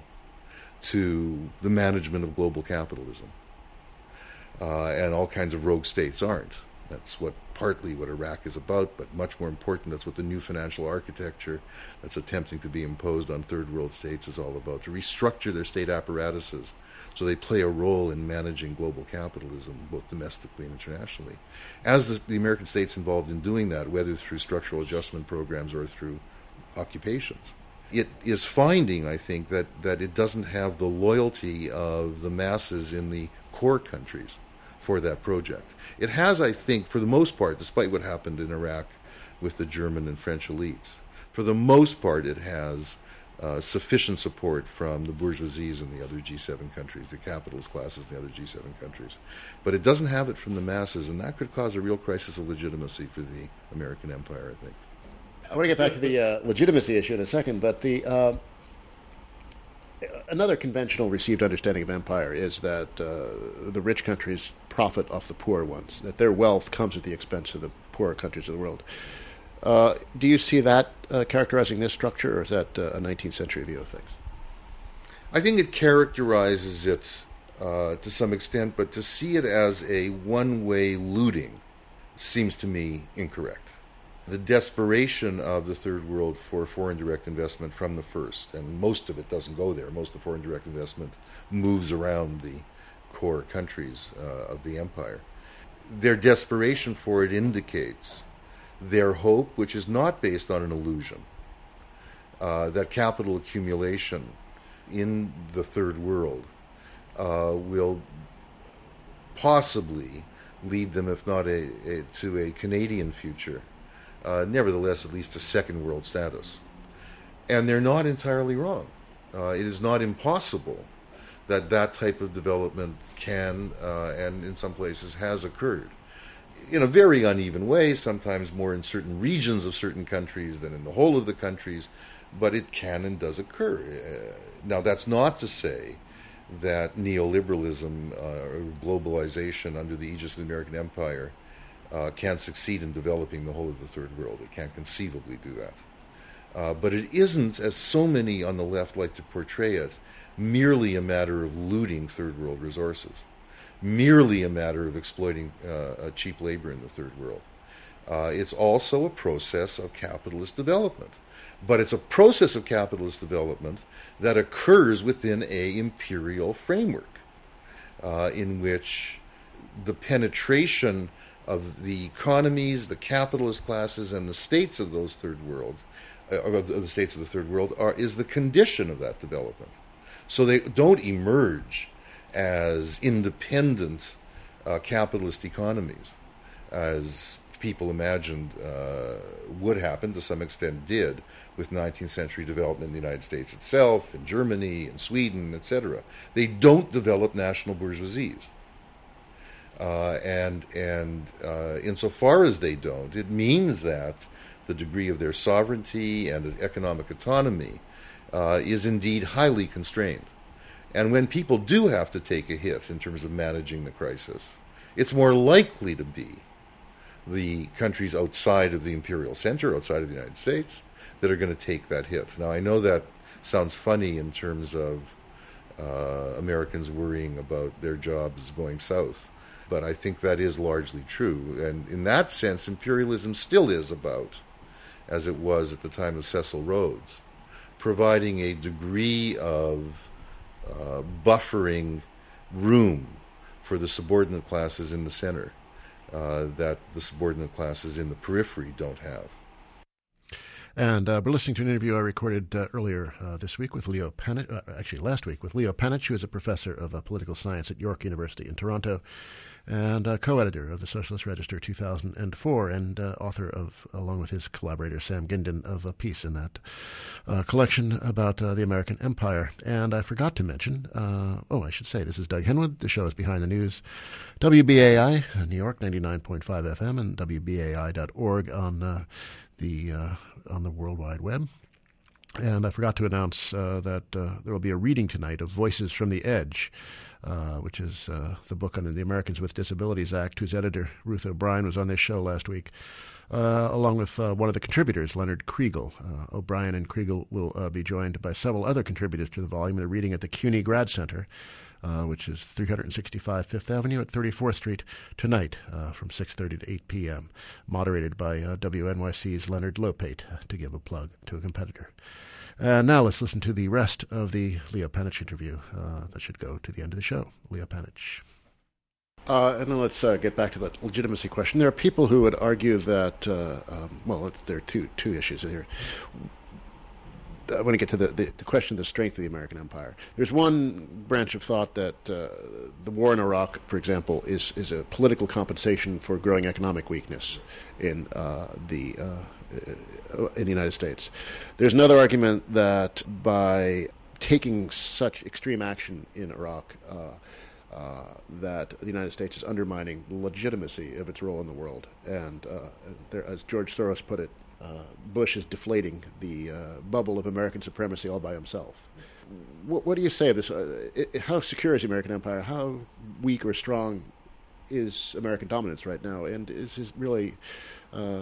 to the management of global capitalism. Uh, and all kinds of rogue states aren't. That's what partly what Iraq is about, but much more important, that's what the new financial architecture that's attempting to be imposed on Third World states is all about, to restructure their state apparatuses so they play a role in managing global capitalism, both domestically and internationally. As the, the American state's involved in doing that, whether through structural adjustment programs or through occupations, it is finding, I think, that, that it doesn't have the loyalty of the masses in the core countries for that project. It has, I think, for the most part, despite what happened in Iraq with the German and French elites, for the most part it has uh, sufficient support from the bourgeoisies in the other G seven countries, the capitalist classes in the other G seven countries. But it doesn't have it from the masses, and that could cause a real crisis of legitimacy for the American empire, I think. I want to get back to the uh, legitimacy issue in a second, but the uh, another conventional received understanding of empire is that uh, the rich countries profit off the poor ones, that their wealth comes at the expense of the poorer countries of the world. Uh, do you see that uh, characterizing this structure, or is that uh, a nineteenth century view of things? I think it characterizes it uh, to some extent, but to see it as a one-way looting seems to me incorrect. The desperation of the third world for foreign direct investment from the first, and most of it doesn't go there. Most of the foreign direct investment moves around the core countries uh, of the empire. Their desperation for it indicates their hope, which is not based on an illusion, uh, that capital accumulation in the third world uh, will possibly lead them, if not a, a, to a Canadian future, uh, nevertheless at least a second world status. And they're not entirely wrong. Uh, it is not impossible that that type of development can, uh, and in some places has occurred. In a very uneven way, sometimes more in certain regions of certain countries than in the whole of the countries, but it can and does occur. Uh, now, that's not to say that neoliberalism uh, or globalization under the aegis of the American empire uh, can succeed in developing the whole of the third world. It can't conceivably do that. Uh, but it isn't, as so many on the left like to portray it, merely a matter of looting third world resources, merely a matter of exploiting uh, cheap labor in the third world. Uh, it's also a process of capitalist development. But it's a process of capitalist development that occurs within a imperial framework uh, in which the penetration of the economies, the capitalist classes, and the states of those third worlds, uh, of the states of the third world, are is the condition of that development. So they don't emerge as independent uh, capitalist economies, as people imagined uh, would happen, to some extent did, with nineteenth century development in the United States itself, in Germany, in Sweden, et cetera. They don't develop national bourgeoisies. Uh, and and uh, insofar as they don't, it means that the degree of their sovereignty and economic autonomy uh, is indeed highly constrained. And when people do have to take a hit in terms of managing the crisis, it's more likely to be the countries outside of the imperial center, outside of the United States, that are going to take that hit. Now, I know that sounds funny in terms of uh, Americans worrying about their jobs going south, but I think that is largely true. And in that sense, imperialism still is about, as it was at the time of Cecil Rhodes, providing a degree of uh, buffering room for the subordinate classes in the center uh, that the subordinate classes in the periphery don't have. And uh, we're listening to an interview I recorded uh, earlier uh, this week with Leo Panitch, uh, actually last week with Leo Panitch, who is a professor of uh, political science at York University in Toronto, and uh, co-editor of the Socialist Register two thousand four, and uh, author of, along with his collaborator Sam Gindin, of a piece in that uh, collection about uh, the American Empire. And I forgot to mention, uh, oh, I should say, this is Doug Henwood. The show is Behind the News, W B A I, New York, ninety-nine point five F M, and W B A I dot org on uh, the uh, on the World Wide Web. And I forgot to announce uh, that uh, there will be a reading tonight of Voices from the Edge, uh, which is uh, the book under the Americans with Disabilities Act, whose editor, Ruth O'Brien, was on this show last week, uh, along with uh, one of the contributors, Leonard Kriegel. Uh, O'Brien and Kriegel will uh, be joined by several other contributors to the volume. They're reading at the CUNY Grad Center, Uh, which is three sixty-five Fifth Avenue at thirty-fourth Street, tonight uh, from six thirty to eight p.m., moderated by uh, W N Y C's Leonard Lopate, uh, to give a plug to a competitor. Uh, now let's listen to the rest of the Leo Panitch interview uh, that should go to the end of the show. Leo Panitch. Uh, and then let's uh, get back to that legitimacy question. There are people who would argue that, uh, um, well, there are two, two issues here. I want to get to the, the, the question of the strength of the American empire. There's one branch of thought that uh, the war in Iraq, for example, is, is a political compensation for growing economic weakness in uh, the uh, in the United States. There's another argument that by taking such extreme action in Iraq, uh, uh, that the United States is undermining the legitimacy of its role in the world. And, uh, and there, as George Soros put it, uh, Bush is deflating the uh, bubble of American supremacy all by himself. What, what do you say of this? Uh, it, how secure is the American empire? How weak or strong is American dominance right now? And is this really... Uh,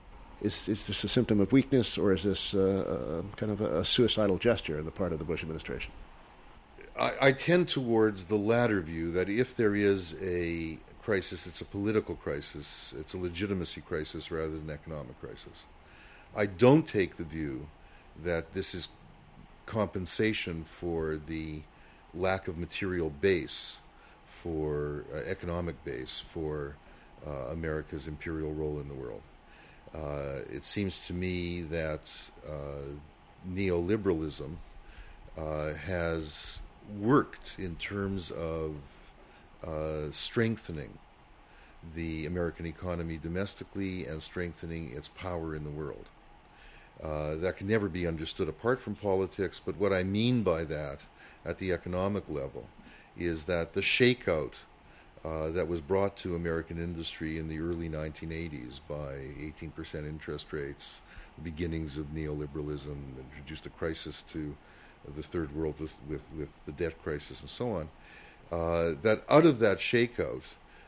Is is this a symptom of weakness, or is this uh, uh, kind of a, a suicidal gesture on the part of the Bush administration? I, I tend towards the latter view, that if there is a crisis, it's a political crisis, it's a legitimacy crisis rather than an economic crisis. I don't take the view that this is compensation for the lack of material base, for uh, economic base, for uh, America's imperial role in the world. Uh, it seems to me that uh, neoliberalism uh, has worked in terms of uh, strengthening the American economy domestically and strengthening its power in the world. Uh, that can never be understood apart from politics, but what I mean by that at the economic level is that the shakeout Uh, that was brought to American industry in the early nineteen eighties by eighteen percent interest rates, the beginnings of neoliberalism, introduced a crisis to the third world with, with, with the debt crisis and so on, uh, that out of that shakeout,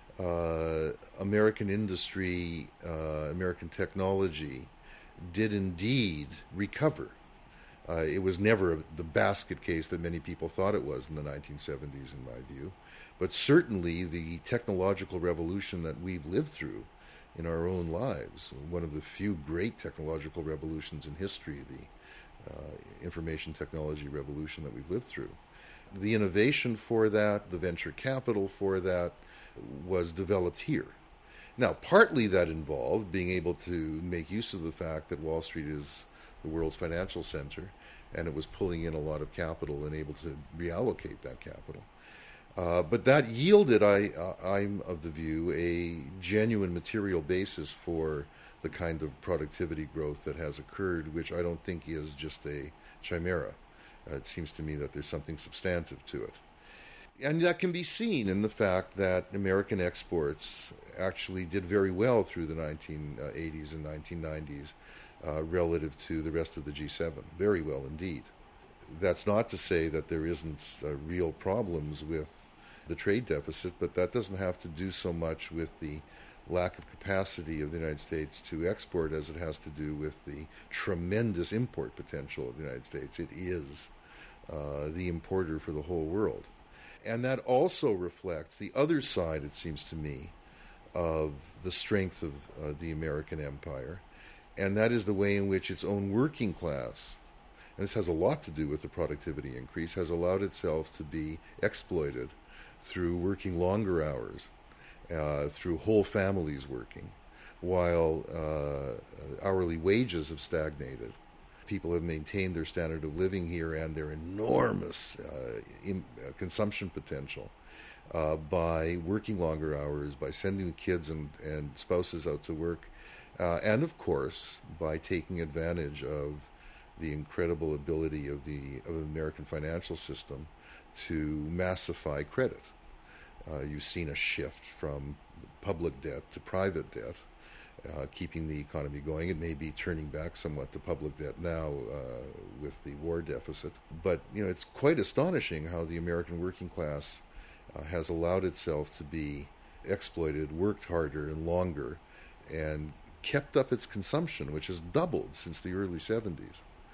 uh, American industry, uh, American technology did indeed recover. Uh, it was never the basket case that many people thought it was in the nineteen seventies, in my view. But certainly the technological revolution that we've lived through in our own lives, one of the few great technological revolutions in history, the uh, information technology revolution that we've lived through, the innovation for that, the venture capital for that, was developed here. Now, partly that involved being able to make use of the fact that Wall Street is the world's financial center, and it was pulling in a lot of capital and able to reallocate that capital. Uh, but that yielded, I, uh, I'm of the view, a genuine material basis for the kind of productivity growth that has occurred, which I don't think is just a chimera. Uh, it seems to me that there's something substantive to it. And that can be seen in the fact that American exports actually did very well through the nineteen eighties and nineteen nineties uh, relative to the rest of the G seven. Very well indeed. That's not to say that there isn't uh, real problems with the trade deficit, but that doesn't have to do so much with the lack of capacity of the United States to export as it has to do with the tremendous import potential of the United States. It is uh, the importer for the whole world. And that also reflects the other side, it seems to me, of the strength of uh, the American empire, and that is the way in which its own working class, and this has a lot to do with the productivity increase, has allowed itself to be exploited through working longer hours, uh, through whole families working, while uh, hourly wages have stagnated. People have maintained their standard of living here and their enormous uh, in, uh, consumption potential uh, by working longer hours, by sending the kids and, and spouses out to work, uh, and of course by taking advantage of the incredible ability of the of the American financial system to massify credit. Uh, you've seen a shift from public debt to private debt, uh, keeping the economy going. It may be turning back somewhat to public debt now uh, with the war deficit. But you know, it's quite astonishing how the American working class uh, has allowed itself to be exploited, worked harder and longer, and kept up its consumption, which has doubled since the early seventies.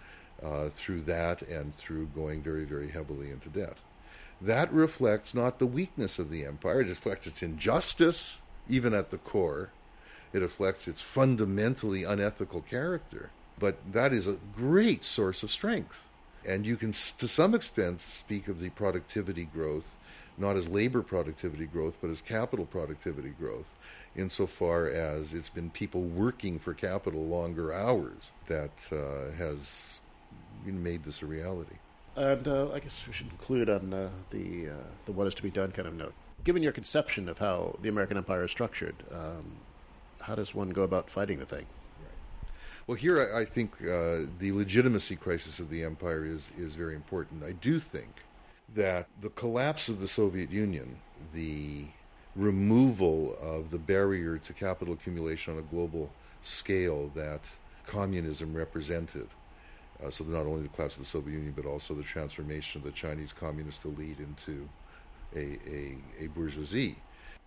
Uh, through that and through going very, very heavily into debt. That reflects not the weakness of the empire, it reflects its injustice, even at the core. It reflects its fundamentally unethical character. But that is a great source of strength. And you can, to some extent, speak of the productivity growth, not as labor productivity growth, but as capital productivity growth, insofar as it's been people working for capital longer hours that uh, has made this a reality. And uh, I guess we should conclude on uh, the uh, the what is to be done kind of note. Given your conception of how the American empire is structured, um, how does one go about fighting the thing? Right. Well, here I, I think uh, the legitimacy crisis of the empire is, is very important. I do think that the collapse of the Soviet Union, the removal of the barrier to capital accumulation on a global scale that communism represented, uh, so not only the collapse of the Soviet Union, but also the transformation of the Chinese communist elite into a, a, a bourgeoisie,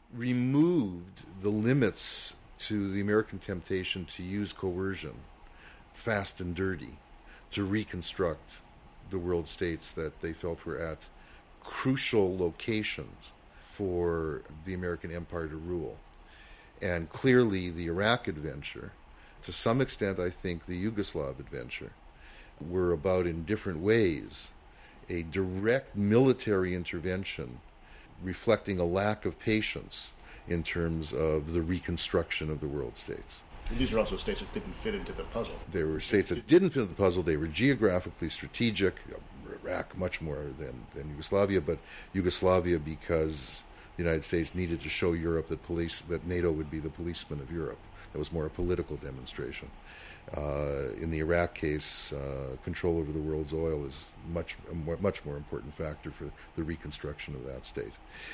removed the limits to the American temptation to use coercion, fast and dirty, to reconstruct the world states that they felt were at crucial locations for the American empire to rule. And clearly the Iraq adventure, to some extent I think the Yugoslav adventure, were about, in different ways, a direct military intervention reflecting a lack of patience in terms of the reconstruction of the world states. And these are also states that didn't fit into the puzzle. There were states that didn't fit into the puzzle. They were geographically strategic. Iraq much more than, than Yugoslavia, but Yugoslavia because the United States needed to show Europe that police that NATO would be the policeman of Europe. That was more a political demonstration. Uh, in the Iraq case, uh, control over the world's oil is much a more, much more important factor for the reconstruction of that state.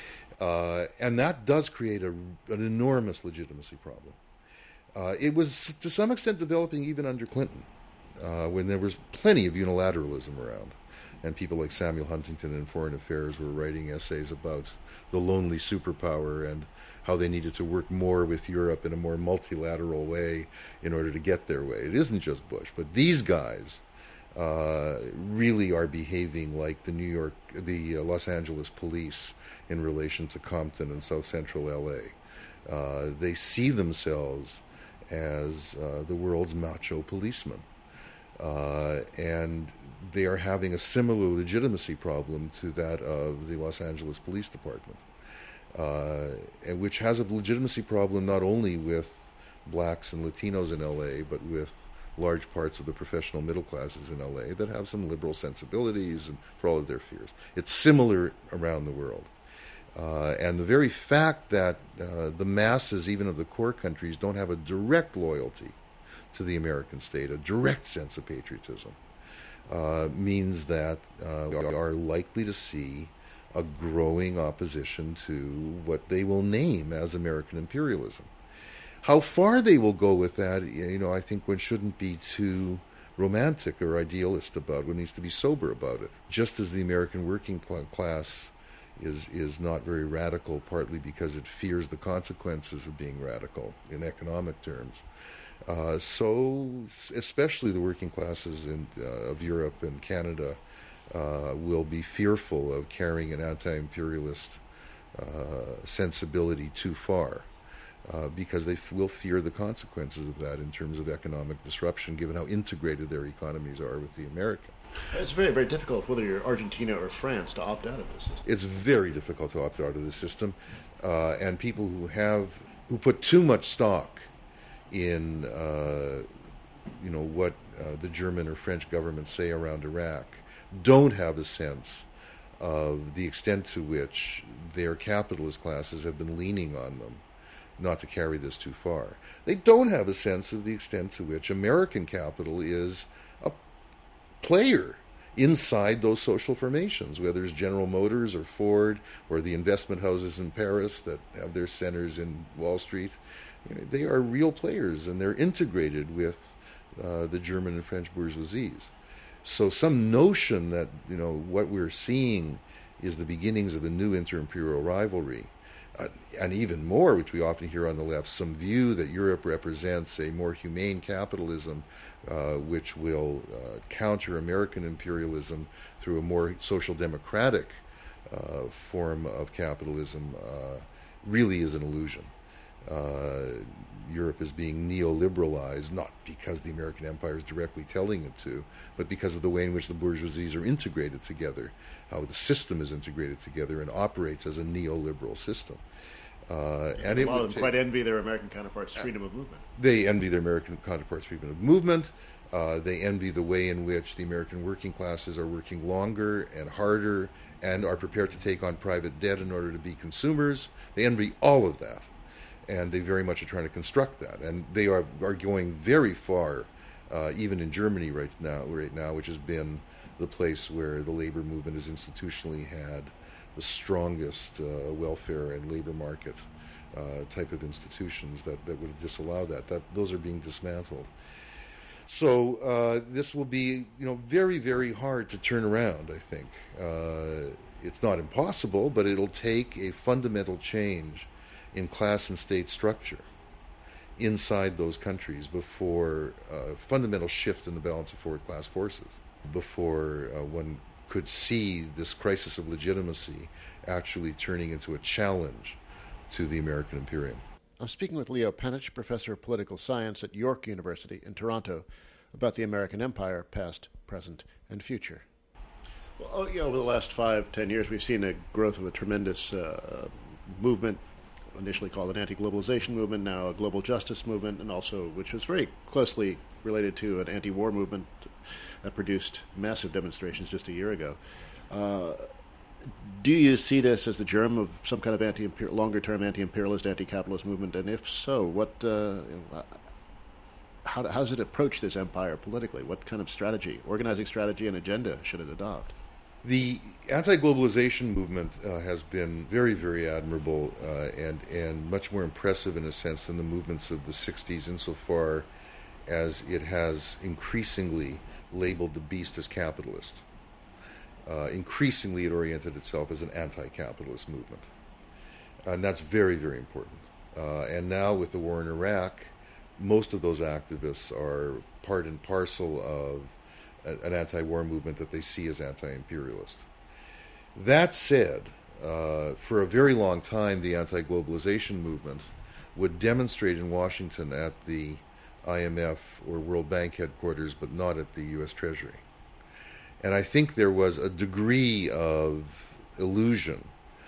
Uh, and that does create a, an enormous legitimacy problem. Uh, it was, to some extent, developing even under Clinton, uh, when there was plenty of unilateralism around. And people like Samuel Huntington in Foreign Affairs were writing essays about the lonely superpower and how they needed to work more with Europe in a more multilateral way in order to get their way. It isn't just Bush, but these guys uh, really are behaving like the New York, the uh, Los Angeles police in relation to Compton and South Central L A. Uh, they see themselves as uh, the world's macho policemen. Uh, and they are having a similar legitimacy problem to that of the Los Angeles Police Department, uh, and which has a legitimacy problem not only with blacks and Latinos in L A, but with large parts of the professional middle classes in L A that have some liberal sensibilities and for all of their fears. It's similar around the world. Uh, and the very fact that uh, the masses, even of the core countries, don't have a direct loyalty to the American state, a direct sense of patriotism, uh, means that uh, we are likely to see a growing opposition to what they will name as American imperialism. How far they will go with that, you know, I think one shouldn't be too romantic or idealist about. One needs to be sober about it. Just as the American working class is is not very radical, partly because it fears the consequences of being radical in economic terms. Uh, so, especially the working classes in, uh, of Europe and Canada uh, will be fearful of carrying an anti-imperialist uh, sensibility too far, uh, because they f- will fear the consequences of that in terms of economic disruption, given how integrated their economies are with the American. It's very, very difficult, whether you're Argentina or France, to opt out of this system. It's very difficult to opt out of the system, uh, and people who have who put too much stock in uh, you know what uh, the German or French governments say around Iraq don't have a sense of the extent to which their capitalist classes have been leaning on them not to carry this too far. They don't have a sense of the extent to which American capital is a player inside those social formations, whether it's General Motors or Ford or the investment houses in Paris that have their centers in Wall Street. You know, they are real players, and they're integrated with uh, the German and French bourgeoisies. So some notion that, you know, what we're seeing is the beginnings of a new inter-imperial rivalry, uh, and even more, which we often hear on the left, some view that Europe represents a more humane capitalism uh, which will uh, counter American imperialism through a more social democratic uh, form of capitalism, uh, really is an illusion. Uh, Europe is being neoliberalized, not because the American empire is directly telling it to, but because of the way in which the bourgeoisies are integrated together, how the system is integrated together and operates as a neoliberal system. Uh, and a it lot would of them take, quite envy their American counterparts' freedom of movement. They envy their American counterparts' freedom of movement. Uh, they envy the way in which the American working classes are working longer and harder and are prepared to take on private debt in order to be consumers. They envy all of that. And they very much are trying to construct that, and they are are going very far, uh, even in Germany right now, right now, which has been the place where the labor movement has institutionally had the strongest uh, welfare and labor market uh, type of institutions that, that would disallow that. That those are being dismantled. So uh, this will be, you know, very, very hard to turn around, I think. Uh, it's not impossible, but it'll take a fundamental change in class and state structure inside those countries before a uh, fundamental shift in the balance of forward class forces, before uh, one could see this crisis of legitimacy actually turning into a challenge to the American imperium. I'm speaking with Leo Penich, professor of political science at York University in Toronto, about the American empire, past, present, and future. Well, oh, yeah, over the last five, ten years, we've seen a growth of a tremendous uh, movement, initially called an anti-globalization movement, now a global justice movement, and also, which was very closely related to an anti-war movement that produced massive demonstrations just a year ago. Uh, Do you see this as the germ of some kind of anti longer-term anti-imperialist, anti-capitalist movement? And if so, what, uh, how, how does it approach this empire politically? What kind of strategy, organizing strategy and agenda should it adopt? The anti-globalization movement uh, has been very, very admirable uh, and, and much more impressive in a sense than the movements of the sixties insofar as it has increasingly labeled the beast as capitalist. Uh, increasingly, it oriented itself as an anti-capitalist movement. And that's very, very important. Uh, and now with the war in Iraq, most of those activists are part and parcel of a, an anti-war movement that they see as anti-imperialist. That said, uh, for a very long time, the anti-globalization movement would demonstrate in Washington at the I M F or World Bank headquarters, but not at the U S Treasury. And I think there was a degree of illusion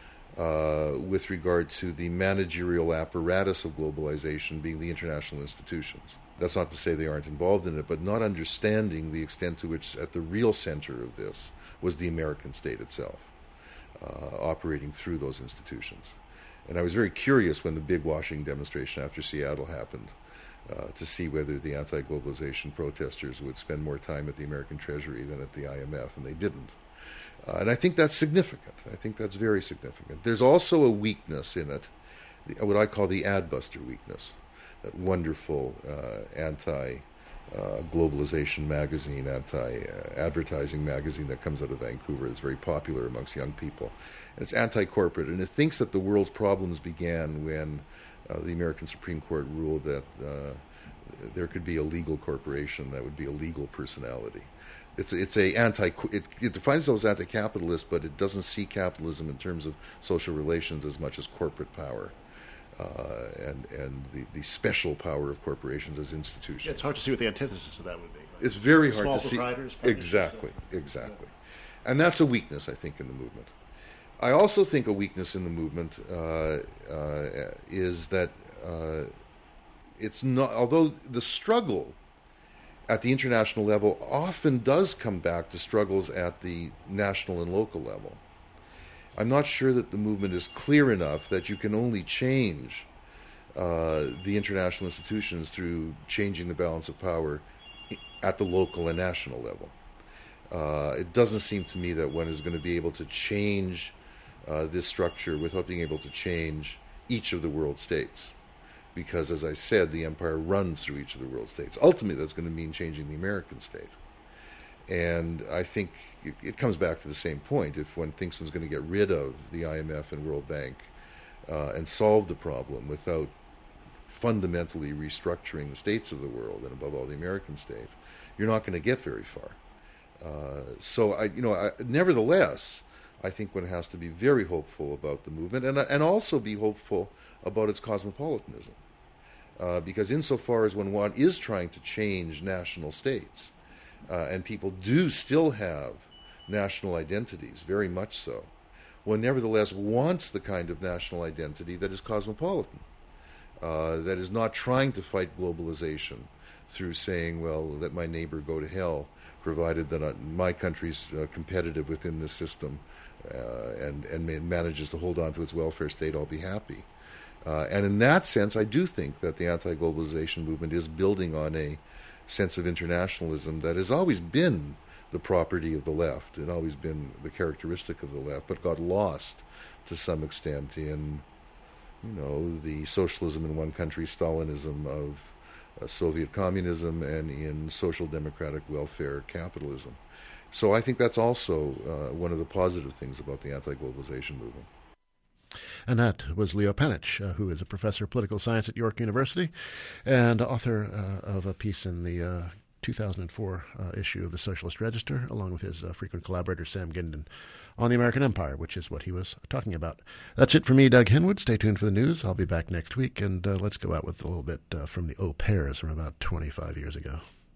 uh, with regard to the managerial apparatus of globalization being the international institutions. That's not to say they aren't involved in it, but not understanding the extent to which at the real center of this was the American state itself, uh, operating through those institutions. And I was very curious when the big Washington demonstration after Seattle happened, Uh, to see whether the anti-globalization protesters would spend more time at the American Treasury than at the I M F, and they didn't. Uh, and I think that's significant. I think that's very significant. There's also a weakness in it, the, what I call the adbuster weakness, that wonderful uh, anti-globalization uh, magazine, anti-advertising uh, magazine that comes out of Vancouver that's very popular amongst young people. And it's anti-corporate, and it thinks that the world's problems began when Uh, the American Supreme Court ruled that uh, there could be a legal corporation that would be a legal personality. It's it's a anti it, it defines itself as anti-capitalist, but it doesn't see capitalism in terms of social relations as much as corporate power uh, and and the, the special power of corporations as institutions. Yeah, it's hard to see what the antithesis of that would be. Right? It's very Small hard to see. Exactly, exactly, and that's a weakness I think in the movement. I also think a weakness in the movement uh, uh, is that uh, it's not, although the struggle at the international level often does come back to struggles at the national and local level. I'm not sure that the movement is clear enough that you can only change uh, the international institutions through changing the balance of power at the local and national level. Uh, it doesn't seem to me that one is going to be able to change Uh, this structure without being able to change each of the world states. Because, as I said, the empire runs through each of the world states. Ultimately, that's going to mean changing the American state. And I think it, it comes back to the same point. If one thinks one's going to get rid of the I M F and World Bank uh, and solve the problem without fundamentally restructuring the states of the world, and above all the American state, you're not going to get very far. Uh, so, I, you know, I, nevertheless, I think one has to be very hopeful about the movement and and also be hopeful about its cosmopolitanism. Uh, because insofar as when one is trying to change national states, uh, and people do still have national identities, very much so, one nevertheless wants the kind of national identity that is cosmopolitan, uh, that is not trying to fight globalization through saying, well, let my neighbor go to hell, provided that uh, my country's uh, competitive within this system uh, and, and manages to hold on to its welfare state, I'll be happy. Uh, and in that sense, I do think that the anti-globalization movement is building on a sense of internationalism that has always been the property of the left. It had always been the characteristic of the left, but got lost to some extent in, you know, the socialism in one country, Stalinism of uh, Soviet communism, and in social democratic welfare capitalism. So I think that's also uh, one of the positive things about the anti-globalization movement. And that was Leo Panitch, uh, who is a professor of political science at York University and author uh, of a piece in the uh, two thousand four uh, issue of the Socialist Register, along with his uh, frequent collaborator Sam Gindin, on the American Empire, which is what he was talking about. That's it for me, Doug Henwood. Stay tuned for the news. I'll be back next week, and uh, let's go out with a little bit uh, from the Au Pairs from about twenty-five years ago.